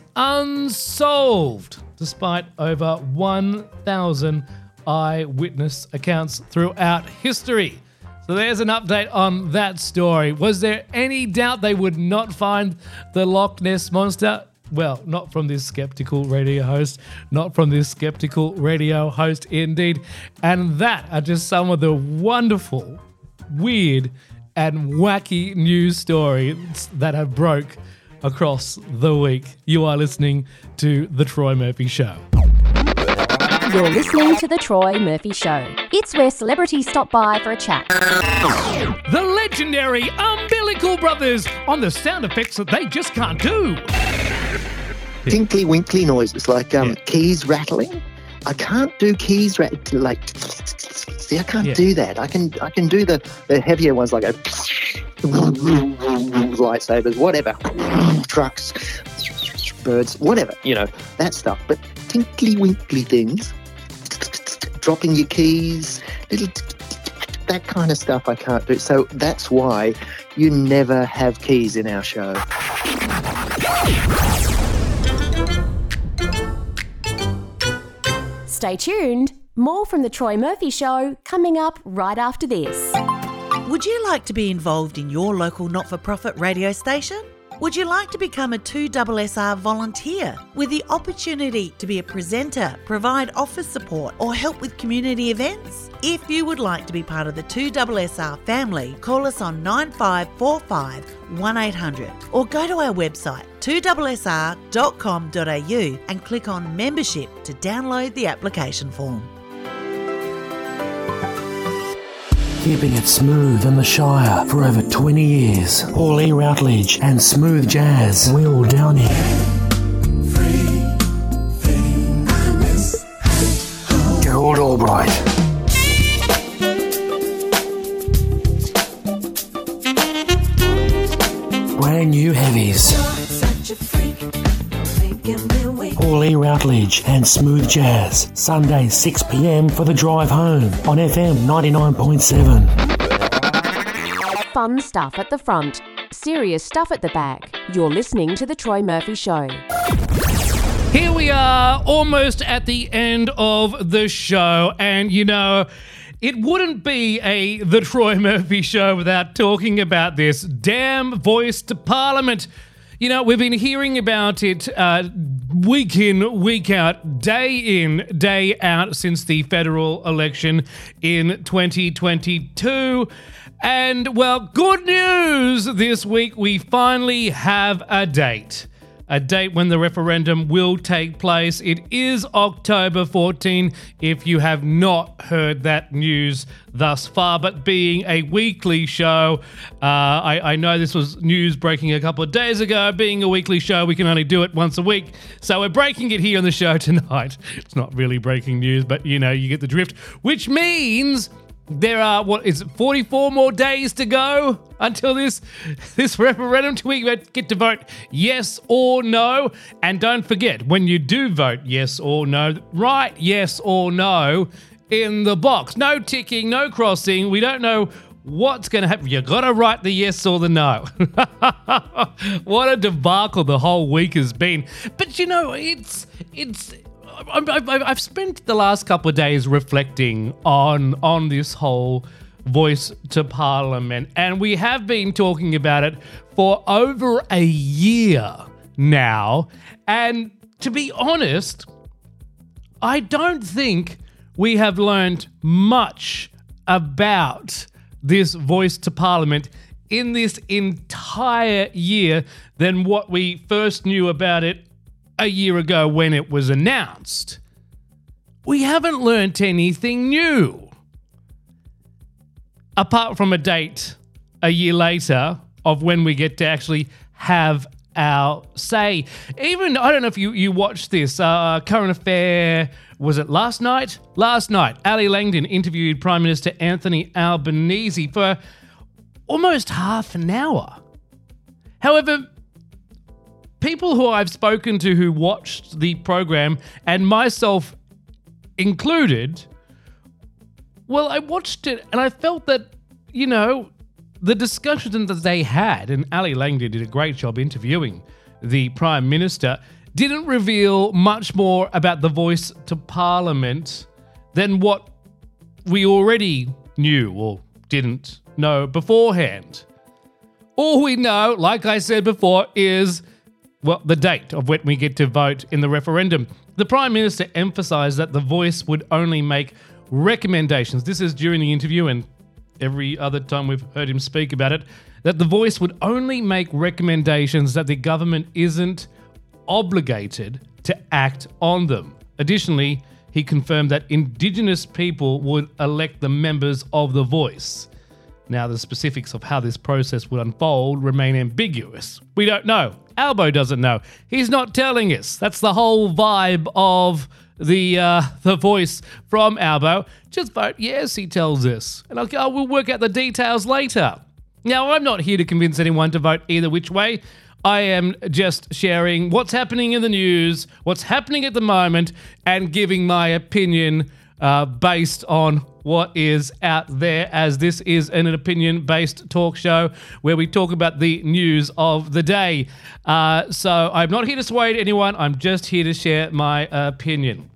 unsolved, despite over one thousand eyewitness accounts throughout history. So there's an update on that story. Was there any doubt they would not find the Loch Ness Monster? Well, not from this skeptical radio host, not from this skeptical radio host indeed. And that are just some of the wonderful, weird, and wacky news stories that have broke across the week. You are listening to The Troy Murphy Show. You're listening to The Troy Murphy Show. It's where celebrities stop by for a chat. The legendary Umbilical Brothers on the sound effects that they just can't do. Tinkly winkly noises like um, yeah. keys rattling. I can't do keys rat like. See, I can't yeah. do that. I can I can do the, the heavier ones like a lightsabers, whatever, trucks, birds, whatever, you know, that stuff. But tinkly winkly things, dropping your keys, little that kind of stuff I can't do. So that's why you never have keys in our show. Stay tuned. More from The Troy Murphy Show coming up right after this. Would you like to be involved in your local not-for-profit radio station? Would you like to become a two S S R volunteer with the opportunity to be a presenter, provide office support or help with community events? If you would like to be part of the two S S R family, call us on nine five four five, one eight hundred or go to our website two S S R dot com dot a u and click on membership to download the application form. Keeping it smooth in the Shire for over twenty years. Paulie Routledge and Smooth Jazz. Will Downing. Gerald Albright. Brand new heavies. Paulie Routledge and Smooth Jazz. Sunday six p.m. for the drive home on F M ninety-nine point seven. Fun stuff at the front, serious stuff at the back. You're listening to The Troy Murphy Show. Here we are, almost at the end of the show, and you know, it wouldn't be a The Troy Murphy Show without talking about this damn voice to Parliament. You know, we've been hearing about it uh, week in, week out, day in, day out since the federal election in twenty twenty-two. And, well, good news this week, we finally have a date. A date when the referendum will take place. It is October fourteenth, if you have not heard that news thus far. But being a weekly show, uh, I, I know this was news breaking a couple of days ago. Being a weekly show, we can only do it once a week. So we're breaking it here on the show tonight. It's not really breaking news, but, you know, you get the drift. Which means there are, what is it, forty-four more days to go until this this referendum till we get to vote yes or no. And don't forget, when you do vote yes or no, write yes or no in the box. No ticking, no crossing. We don't know what's going to happen. You got to write the yes or the no. What a debacle the whole week has been. But, you know, it's it's... I've, I've spent the last couple of days reflecting on on this whole voice to Parliament, and we have been talking about it for over a year now. And to be honest, I don't think we have learned much about this voice to Parliament in this entire year than what we first knew about it a year ago when it was announced. We haven't learnt anything new. Apart from a date a year later of when we get to actually have our say. Even, I don't know if you, you watched this, uh, Current Affair, was it last night? Last night, Ali Langdon interviewed Prime Minister Anthony Albanese for almost half an hour. However, people who I've spoken to who watched the program, and myself included, well, I watched it and I felt that, you know, the discussions that they had, and Ali Langdon did a great job interviewing the Prime Minister, didn't reveal much more about the voice to Parliament than what we already knew or didn't know beforehand. All we know, like I said before, is, well, the date of when we get to vote in the referendum. The Prime Minister emphasised that the Voice would only make recommendations. This is during the interview and every other time we've heard him speak about it, that the Voice would only make recommendations that the government isn't obligated to act on them. Additionally, he confirmed that Indigenous people would elect the members of the Voice. Now, the specifics of how this process would unfold remain ambiguous. We don't know. Albo doesn't know. He's not telling us. That's the whole vibe of the uh, the Voice from Albo. Just vote yes, he tells us. And okay, oh, we'll work out the details later. Now, I'm not here to convince anyone to vote either which way. I am just sharing what's happening in the news, what's happening at the moment, and giving my opinion uh, based on what is out there, as this is an opinion-based talk show where we talk about the news of the day. Uh, so I'm not here to sway anyone. I'm just here to share my opinion.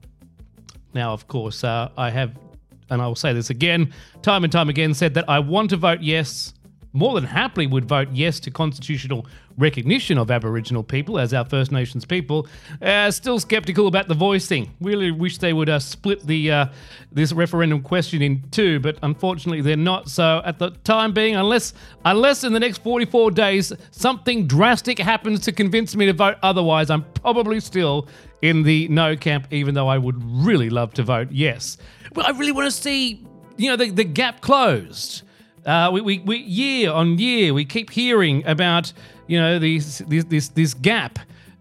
Now, of course, uh, I have, and I will say this again, time and time again, said that I want to vote yes, more than happily would vote yes to constitutional recognition of Aboriginal people as our First Nations people. Uh, still sceptical about the Voice thing. Really wish they would uh, split the uh, this referendum question in two, but unfortunately they're not. So at the time being, unless unless in the next forty-four days something drastic happens to convince me to vote otherwise, I'm probably still in the no camp, even though I would really love to vote yes. But I really want to see, you know, the, the gap closed. Uh, we, we, we year on year we keep hearing about, you know, these this this this gap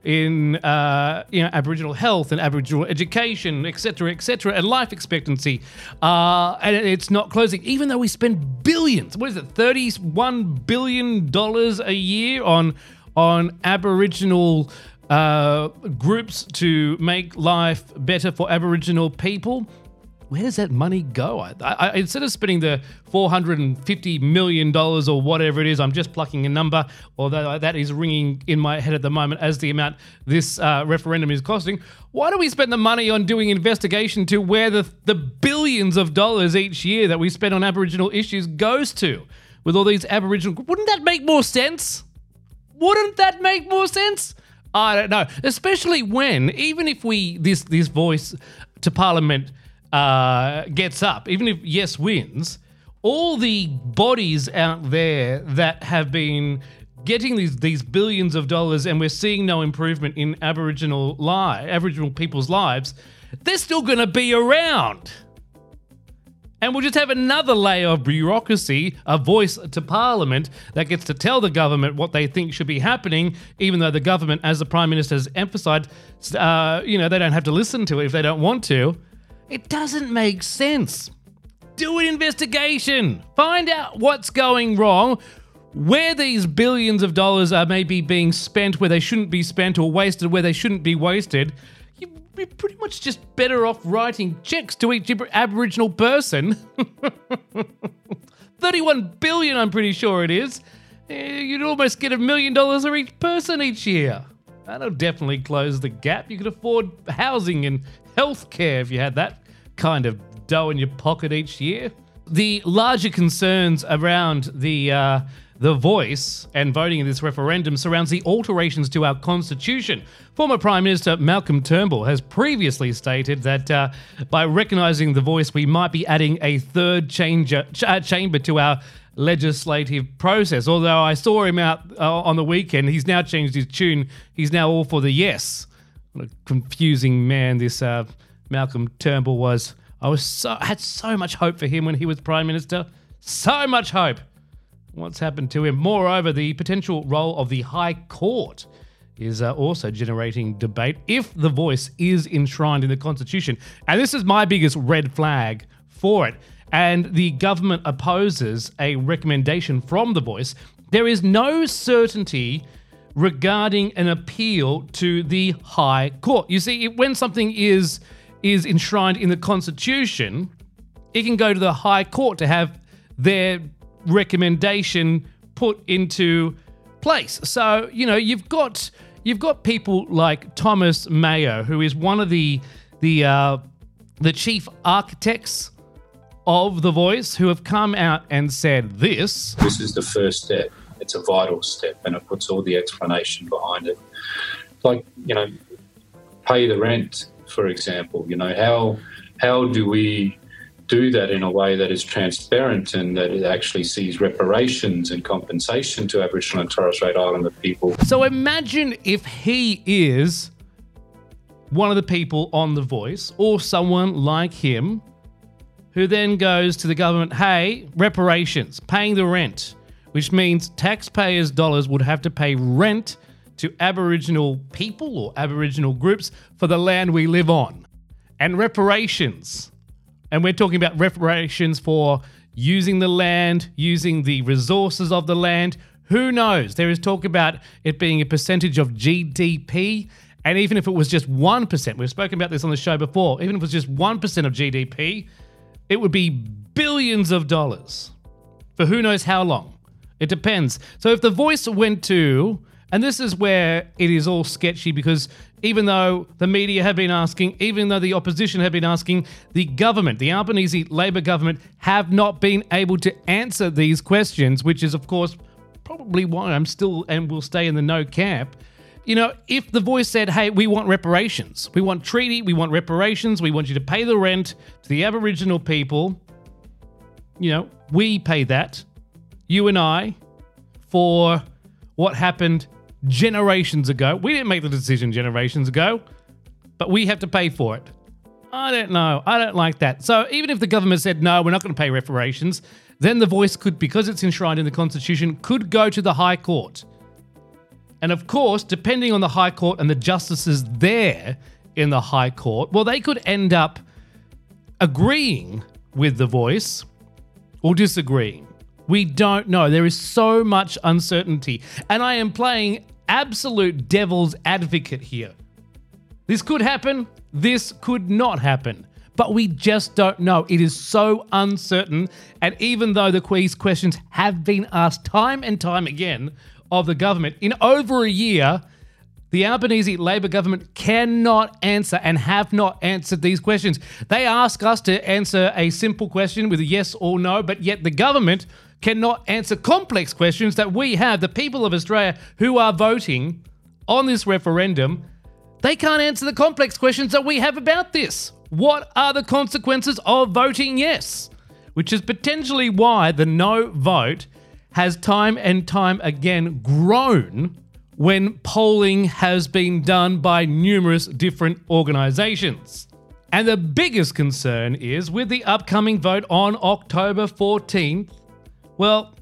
in uh, you know, Aboriginal health and Aboriginal education, et cetera, et cetera, and life expectancy, uh, and it's not closing. Even though we spend billions, what is it, thirty-one billion dollars a year on on Aboriginal uh, groups to make life better for Aboriginal people. Where does that money go? I, I, instead of spending the four hundred fifty million dollars or whatever it is, I'm just plucking a number, although that is ringing in my head at the moment as the amount this uh, referendum is costing. Why do we spend the money on doing investigation to where the, the billions of dollars each year that we spend on Aboriginal issues goes to with all these Aboriginal... Wouldn't that make more sense? Wouldn't that make more sense? I don't know. Especially when, even if we, this, this Voice to Parliament... Uh, gets up, even if yes wins, all the bodies out there that have been getting these these billions of dollars and we're seeing no improvement in Aboriginal li- Aboriginal people's lives, they're still going to be around. And we'll just have another layer of bureaucracy, a Voice to Parliament that gets to tell the government what they think should be happening, even though the government, as the Prime Minister has emphasised, uh, you know, they don't have to listen to it if they don't want to. It doesn't make sense. Do an investigation. Find out what's going wrong, where these billions of dollars are maybe being spent where they shouldn't be spent or wasted where they shouldn't be wasted. You're pretty much just better off writing checks to each Aboriginal person. thirty-one billion, I'm pretty sure it is. You'd almost get a million dollars for each person each year. That'll definitely close the gap. You could afford housing and healthcare if you had that kind of dough in your pocket each year. The larger concerns around the uh, the Voice and voting in this referendum surrounds the alterations to our constitution. Former Prime Minister Malcolm Turnbull has previously stated that uh, by recognising the Voice, we might be adding a third changer, ch- uh, chamber to our legislative process. Although I saw him out uh, on the weekend, he's now changed his tune. He's now all for the yes. What a confusing man this uh, Malcolm Turnbull was. I was so I had so much hope for him when he was Prime Minister. So much hope. What's happened to him? Moreover, the potential role of the High Court is uh, also generating debate if the Voice is enshrined in the Constitution. And this is my biggest red flag for it. And the government opposes a recommendation from the Voice. There is no certainty regarding an appeal to the High Court. You see, when something is is enshrined in the Constitution, it can go to the High Court to have their recommendation put into place. So, you know, you've got you've got people like Thomas Mayo, who is one of the the uh, the chief architects of The Voice who have come out and said this. This is the first step. It's a vital step, and it puts all the explanation behind it. Like, you know, pay the rent, for example. You know, how how do we do that in a way that is transparent and that it actually sees reparations and compensation to Aboriginal and Torres Strait Islander people? So imagine if he is one of the people on The Voice or someone like him who then goes to the government, hey, reparations, paying the rent, which means taxpayers' dollars would have to pay rent to Aboriginal people or Aboriginal groups for the land we live on. And reparations. And we're talking about reparations for using the land, using the resources of the land. Who knows? There is talk about it being a percentage of G D P. And even if it was just one percent, we've spoken about this on the show before, even if it was just one percent of G D P, it would be billions of dollars for who knows how long. It depends. So if The Voice went to, and this is where it is all sketchy, because even though the media have been asking, even though the opposition have been asking, the government, the Albanese Labor government, have not been able to answer these questions, which is, of course, probably why I'm still and will stay in the no camp. You know, if The Voice said, hey, we want reparations, we want treaty, we want reparations, we want you to pay the rent to the Aboriginal people, you know, we pay that, you and I, for what happened generations ago. We didn't make the decision generations ago, but we have to pay for it. I don't know. I don't like that. So even if the government said, no, we're not going to pay reparations, then The Voice could, because it's enshrined in the Constitution, could go to the High Court. And of course, depending on the High Court and the justices there in the High Court, well, they could end up agreeing with The Voice or disagreeing. We don't know. There is so much uncertainty. And I am playing absolute devil's advocate here. This could happen. This could not happen. But we just don't know. It is so uncertain. And even though the quiz questions have been asked time and time again of the government, in over a year, the Albanese Labor government cannot answer and have not answered these questions. They ask us to answer a simple question with a yes or no, but yet the government cannot answer complex questions that we have, the people of Australia who are voting on this referendum. They can't answer the complex questions that we have about this. What are the consequences of voting yes? Which is potentially why the no vote has time and time again grown when polling has been done by numerous different organisations. And the biggest concern is with the upcoming vote on October fourteenth. Well,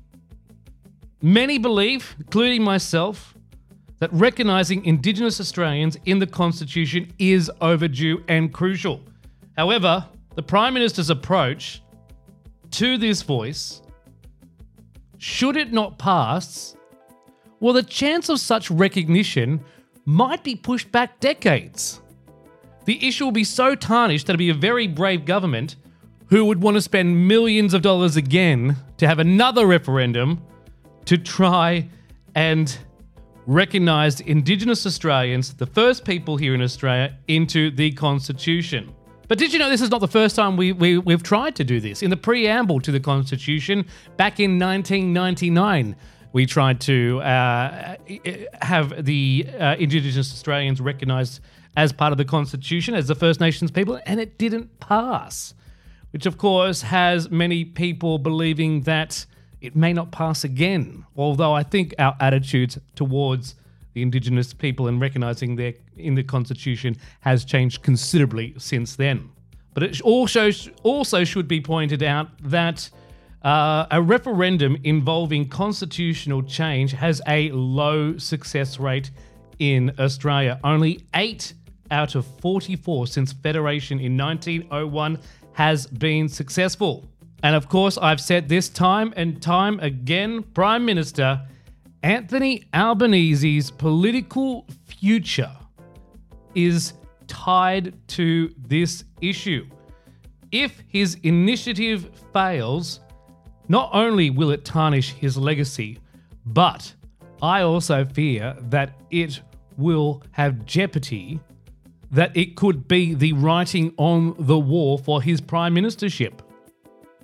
many believe, including myself, that recognising Indigenous Australians in the Constitution is overdue and crucial. However, the Prime Minister's approach to this voice, should it not pass, well, the chance of such recognition might be pushed back decades. The issue will be so tarnished that it'll be a very brave government who would want to spend millions of dollars again to have another referendum to try and recognise Indigenous Australians, the first people here in Australia, into the Constitution. But did you know this is not the first time we, we, we've tried to do this? In the preamble to the Constitution, back in nineteen ninety-nine, we tried to uh, have the uh, Indigenous Australians recognised as part of the Constitution, as the First Nations people, and it didn't pass. Which, of course, has many people believing that it may not pass again. Although I think our attitudes towards the Indigenous people and recognising their in the Constitution has changed considerably since then. But it also, also should be pointed out that uh, a referendum involving constitutional change has a low success rate in Australia. Only eight out of forty-four since Federation in nineteen oh one has been successful. And of course, I've said this time and time again, Prime Minister Anthony Albanese's political future is tied to this issue. If his initiative fails, not only will it tarnish his legacy, but I also fear that it will have jeopardy, that it could be the writing on the wall for his prime ministership.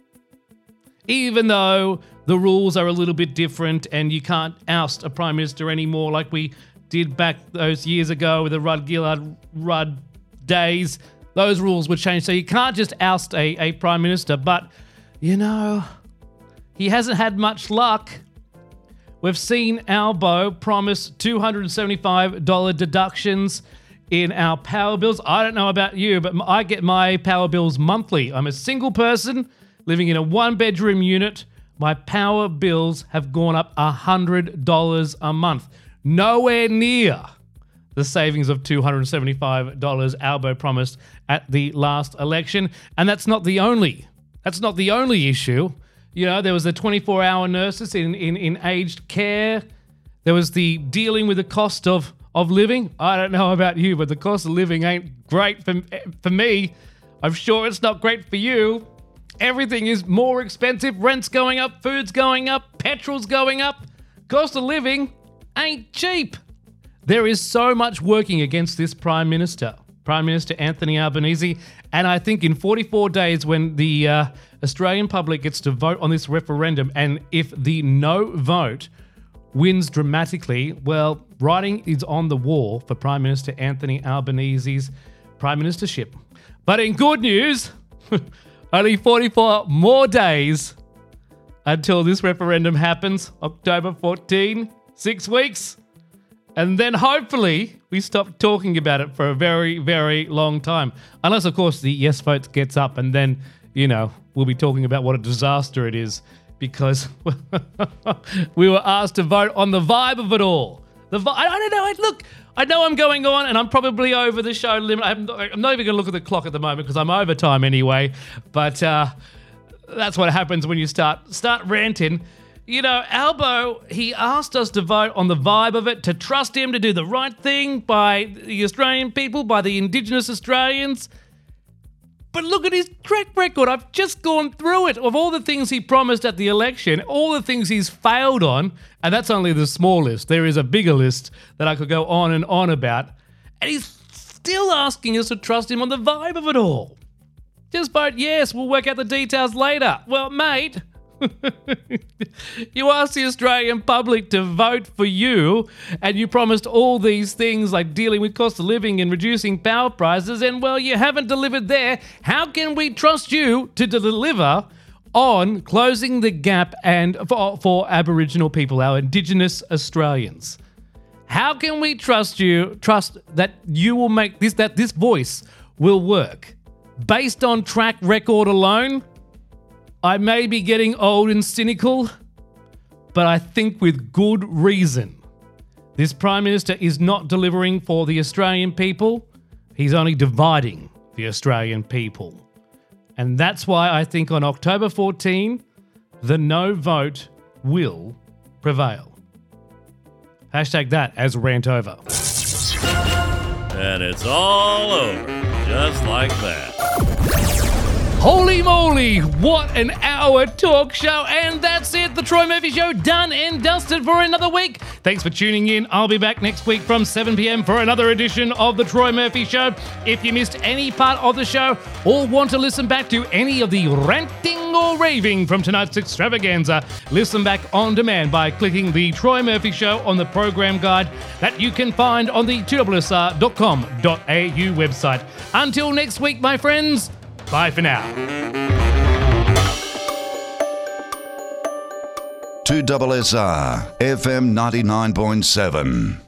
even though the rules are a little bit different and you can't oust a Prime Minister anymore like we did back those years ago with the Rudd Gillard Rudd days. Those rules were changed, so you can't just oust a, a Prime Minister. But, you know, he hasn't had much luck. We've seen Albo promise two hundred seventy-five dollars deductions in our power bills. I don't know about you, but I get my power bills monthly. I'm a single person living in a one-bedroom unit. My power bills have gone up one hundred dollars a month. Nowhere near the savings of two hundred seventy-five dollars Albo promised at the last election. And that's not the only, that's not the only issue. You know, there was the twenty-four hour nurses in, in, in aged care. There was the dealing with the cost of, of living. I don't know about you, but the cost of living ain't great for, for me. I'm sure it's not great for you. Everything is more expensive. Rent's going up, food's going up, petrol's going up. Cost of living ain't cheap. There is so much working against this Prime Minister, Prime Minister Anthony Albanese, and I think in forty-four days when the uh, Australian public gets to vote on this referendum, and if the no vote wins dramatically, well, writing is on the wall for Prime Minister Anthony Albanese's Prime Ministership. But in good news, only forty-four more days until this referendum happens, October fourteenth, six weeks. And then hopefully we stop talking about it for a very, very long time. Unless, of course, the yes vote gets up and then, you know, we'll be talking about what a disaster it is because we were asked to vote on the vibe of it all. The vi- I don't know. Look, I know I'm going on and I'm probably over the show limit. I'm not, I'm not even going to look at the clock at the moment because I'm over time anyway. But uh, that's what happens when you start start ranting. You know, Albo, he asked us to vote on the vibe of it, to trust him to do the right thing by the Australian people, by the Indigenous Australians. But look at his track record. I've just gone through it of all the things he promised at the election, all the things he's failed on, and that's only the small list. There is a bigger list that I could go on and on about. And he's still asking us to trust him on the vibe of it all. Just vote yes, we'll work out the details later. Well, mate... You asked the Australian public to vote for you and you promised all these things like dealing with cost of living and reducing power prices and, well, you haven't delivered there. How can we trust you to deliver on closing the gap and for, for Aboriginal people, our Indigenous Australians? How can we trust you, trust that you will make this, that this voice will work? Based on track record alone? I may be getting old and cynical, but I think with good reason. This Prime Minister is not delivering for the Australian people. He's only dividing the Australian people. And that's why I think on October fourteenth, the no vote will prevail. Hashtag that as rant over. And it's all over, just like that. Holy moly, what an hour talk show. And that's it, the Troy Murphy Show done and dusted for another week. Thanks for tuning in. I'll be back next week from seven p.m. for another edition of the Troy Murphy Show. If you missed any part of the show or want to listen back to any of the ranting or raving from tonight's extravaganza, listen back on demand by clicking the Troy Murphy Show on the program guide that you can find on the two S S R dot com dot a u website. Until next week, my friends, bye for now. two S S R F M ninety-nine point seven.